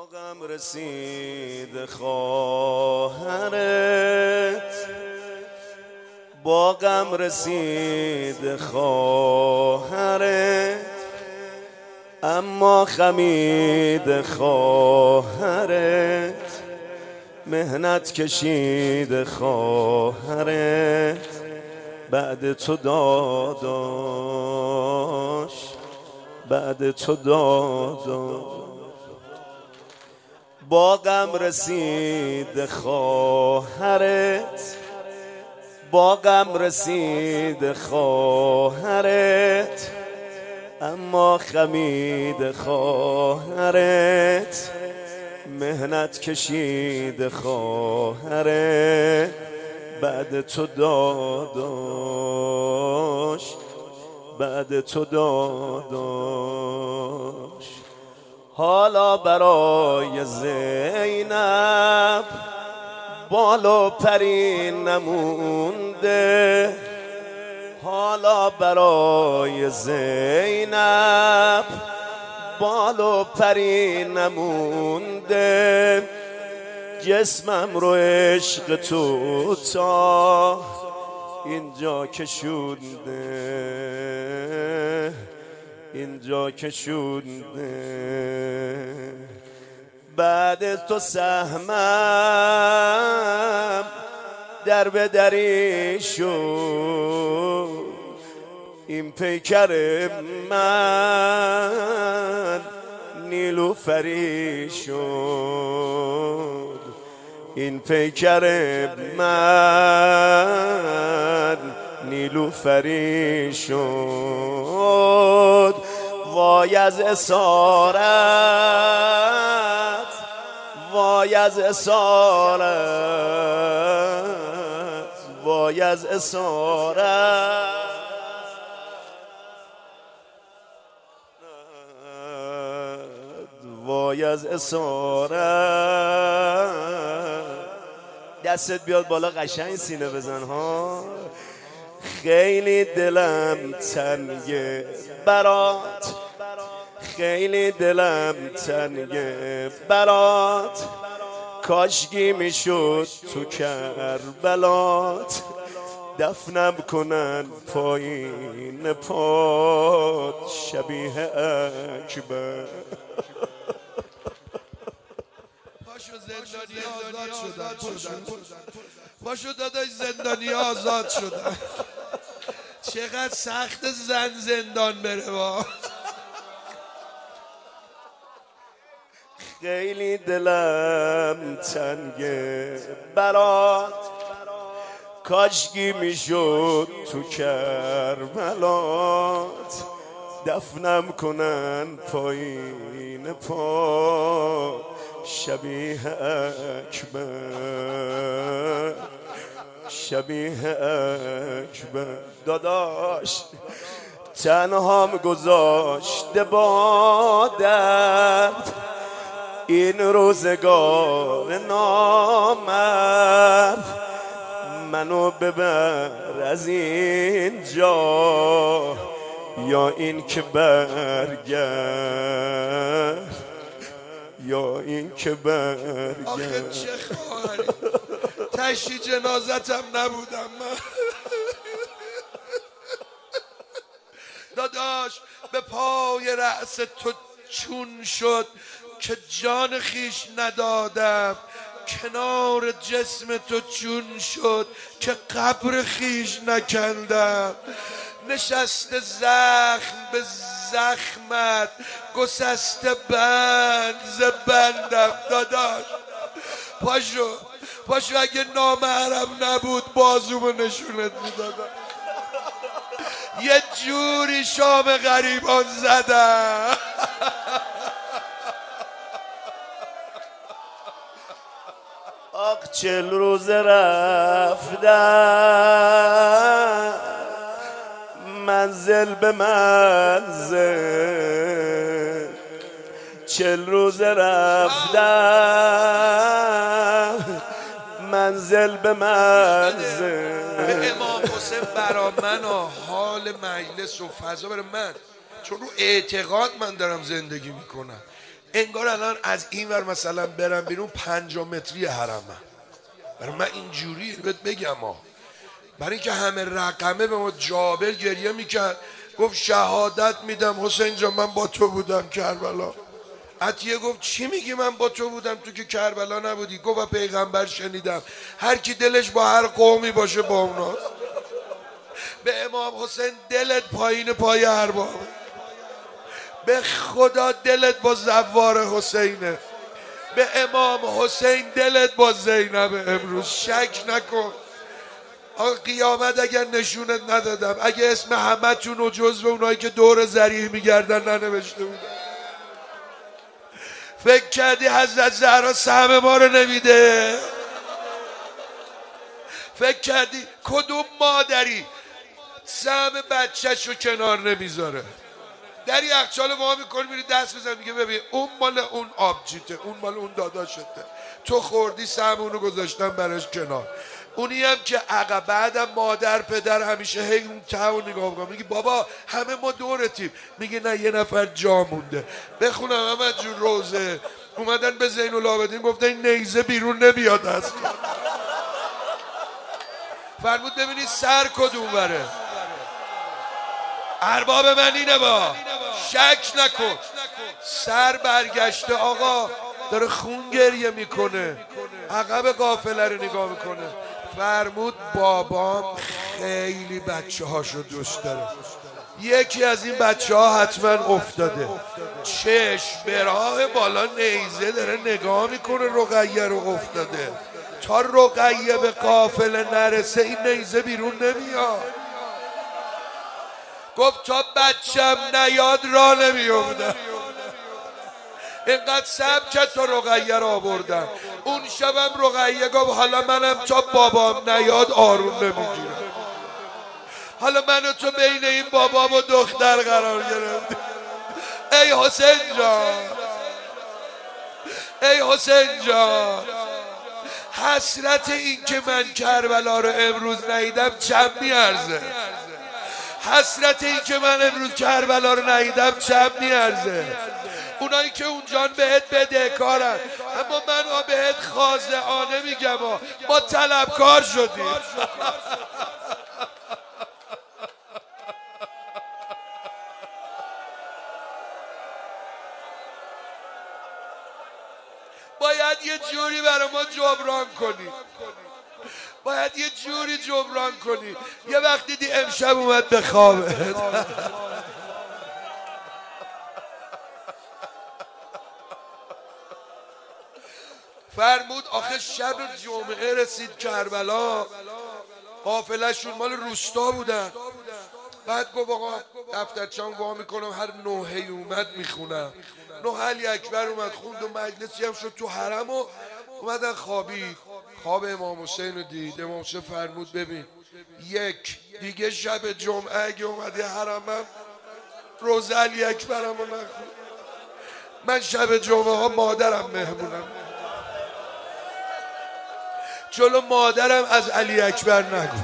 باغم رسید خواهرت، باغم رسید خواهرت، اما خمید خواهرت، مهنت کشید خواهرت، بعد تو داداش، بعد تو داداش. باغم رسید خواهرت، باغم رسید خواهرت، اما خمید خواهرت، مهنت کشید خواهرت، بعد تو داداش، بعد تو داداش. حالا برای زینب بال و پری نمونده، حالا برای زینب بال و پری نمونده، جسمم رو عشق تو تا اینجا کشونده، اینجا کشونده. بعد تو سهمم در به دری شد، این پیکر من نیلوفری شد، این پیکر من نیلوفری شد. وای از اسارت، وای از اسارت، وای از اسارت، وای از اسارت. دستت بیاد بالا قشنگ سینه بزن ها. خیلی دلم تنگه برات، خیلی دلم تنگه برات، کاشکی میشد تو کربلات، دفنم کنن پایین پات شبیه اکبر. پاشو زندانی آزاد شدن، پاشو داداش زندانی آزاد شدن. چقدر سخت زندان بره با. خیلی دلم تنگه برات، کاشکی میشد تو کربلات، دفنم کنن پایین پا شبیه اکبر، شبیه اکبر. داداش تنهام گذاشته با درد این روزگار نامرد، منو ببر از اینجا یا این که برگرد، یا این که برگرد. آخه چه خواهری تشی جنازتم نبودم من. داداش به پای رأس تو چون شد که جان خیش ندادم، کنار جسم تو چون شد که قبر خیش نکندم. نشسته زخم به زخمت، گسسته بند ز بندم. داداش پاشو، پاشو اگه نامحرم نبود بازومو نشونت میدادم. یه جوری شام غریبان زدم. آخ 40 روز رفتم منزل به منزل، 40 روز رفتم منزل به منزل. به امام حسین برا من و حال مجلس و فضا برای من، چون رو اعتقاد من دارم زندگی میکنم. انگار الان از این ور مثلا برم بیرون 5 متری حرمم. برای من اینجوری بهت بگم برای اینکه همه رقمه به ما جابر گریه میکرد، گفت شهادت میدم حسین جان من با تو بودم کربلا. عطیه گفت چی میگی من با تو بودم، تو که کربلا نبودی؟ گفت و پیغمبر شنیدم هر کی دلش با هر قومی باشه با اوناست. به امام حسین دلت پایین پای ارباب، به خدا دلت با زوار حسینه، به امام حسین دلت با زینب امروز. شک نکن. قیامت اگر نشونت ندادم، اگه اسم همتون و جزو اونایی که دور ذریح میگردن ننوشته بودم، فکر کردی حضرت زهرا سهم ما رو نمیده؟ فکر کردی کدوم مادری سهم بچه‌شو کنار نمیذاره؟ در یخچال وا میکنی میری دست بزن میگه ببین اون مال اون آبجیته، اون مال اون داداشته، تو خوردی سهم اونو گذاشتن براش کنار. اونی هم که عقب بعدم مادر پدر همیشه هی اون ته نگاه میکنه، میگی بابا همه ما دورتیم، میگه نه یه نفر جا مونده. بخونم احمد جون روزه اومدن به زین العابدین گفتن این نیزه بیرون نمیاد اصلا. فرمود ببینید سر کدوم بره. ارباب من اینه با شک نکن. سر برگشته آقا داره خون گریه میکنه، عقب قافله رو نگاه میکنه. فرمود بابام خیلی بچه هاشو دوست داره، یکی از این بچه ها حتما افتاده. چشم به راه بالا نیزه داره نگاه میکنه، رقیه رو افتاده. تا رقیه به قافله نرسه این نیزه بیرون نمیاد. گفت تا بچم نیاد را نمیومدم. اینقدر سبک تا رقیه را آوردم. اون شبم رقیه گفت حالا منم تا بابام نیاد آروم نمیگیرم. حالا منو تو بین این بابا و دختر قرار گرفت. ای حسین جان، ای حسین جان، حسرت این که من کربلا رو امروز ندیدم چند میارزه؟ حسرت این که من امروز کربلا رو ندیدم چند میارزه؟ اونایی که اونجان بهت بدهکارن، اما من بهت خاضعانه میگم ما طلبکار شدیم. باید یه جوری برای ما جبران کنی، باید یه جوری جبران کنی. یه وقت دیدی امشب اومد به خوابت. فرمود آخه شب جمعه رسید کربلا، قافله‌شون مال روستا بودن. بعد گفت آقا دفترچه‌ام وا میکنم هر نوحه‌ای اومد میخونم. نوحه علی اکبر اومد خوند و مجلسی هم شد تو حرم و اومدن خوابید. خواب امام حسین رو دید. امام حسین فرمود ببین یک دیگه شب جمعه اگه اومدی حرمم روز علی اکبرم رو نخون. من شب جمعه ها مادرم مهمونم، جلو مادرم از علی اکبر نگو.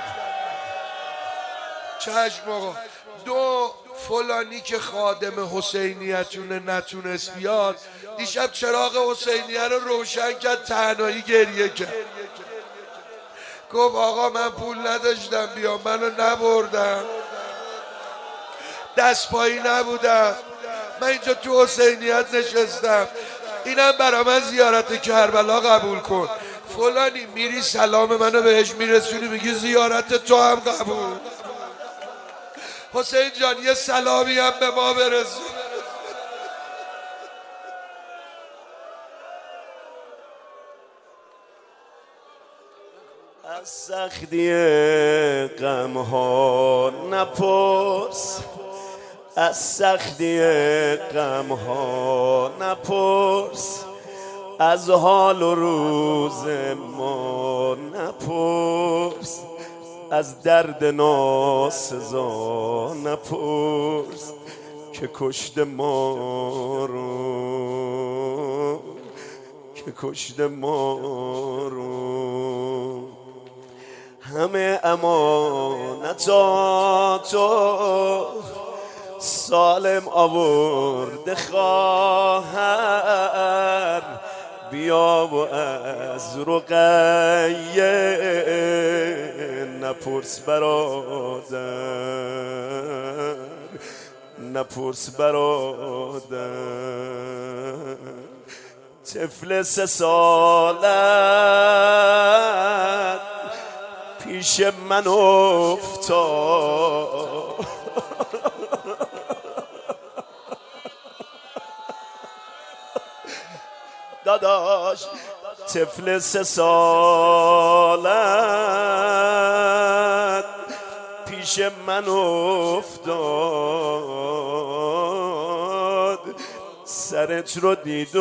چشم آقا. دو فلانی که خادم حسینیتونه نتونست بیاد، دیشب چراغ حسینیه رو روشن کرد، تنهایی گریه کرد. گفت آقا من پول نداشتم بیام، منو نبردم، دست پایی نبودم، من اینجا تو حسینیت نشستم، اینم برا من زیارت کربلا قبول کن. فلانی میری سلام منو بهش میرسونی میگی زیارت تو هم قبول. حسین جان یه سلامی هم به ما برسون. از سختی غم ها نپرس، از سختی غم ها نپرس، از حال و روز ما نپرس، از درد ناسزا نپرس که کشته ما رو، که کشته ما رو. همه امانتاتو سالم آورده خواهر، بیا و از رقیه نپرس برادر، نپرس برادر. طفل 3 سالت پیش من افتاد، داداش طفل 3 سالت پیش من افتاد، سرت رو دید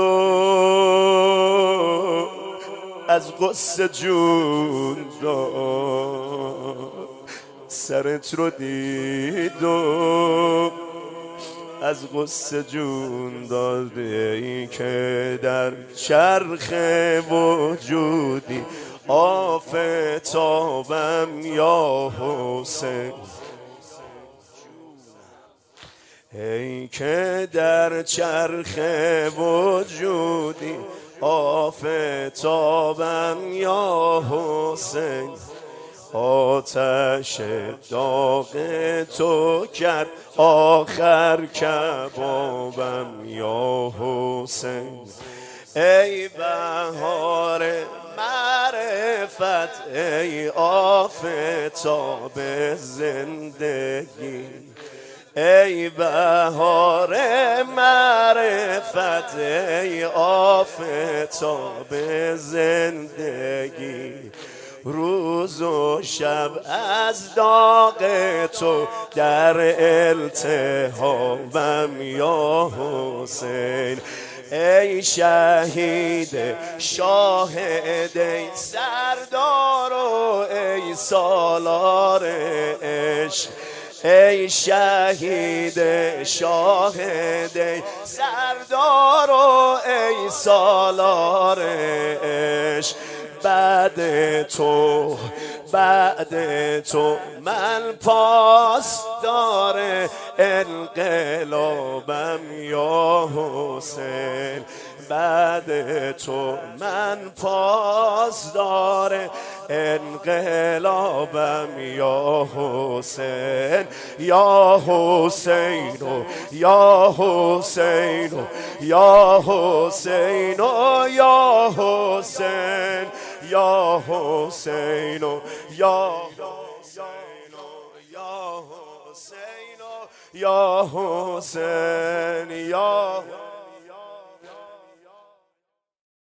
و از غصه جون داد، سرت رو دید و از غصه جون داد. ای که در چرخ وجودی آفتابم یا حسین، ای که در چرخ وجودی آفتابم یا حسین، آتش داغ تو کرد آخر کبابم یا حسین. ای بهار معرفت، ای آفتاب زندگی، ای بهار معرفت، ای آفتاب زندگی. روز و شب از داغ تو در التهابم یا حسین. ای شهید شاهد، ای سردار و ای سالار عشق، ای شهید شاهد، ای سردار و ای سالار عشق. بعد تو من پاسدار انقلابم یا حسین، بعد تو من پاسدار انقلابم یا حسین. یا حسین یا حسین یا حسین یا حسین یا حسین یا حسین یا حسین یا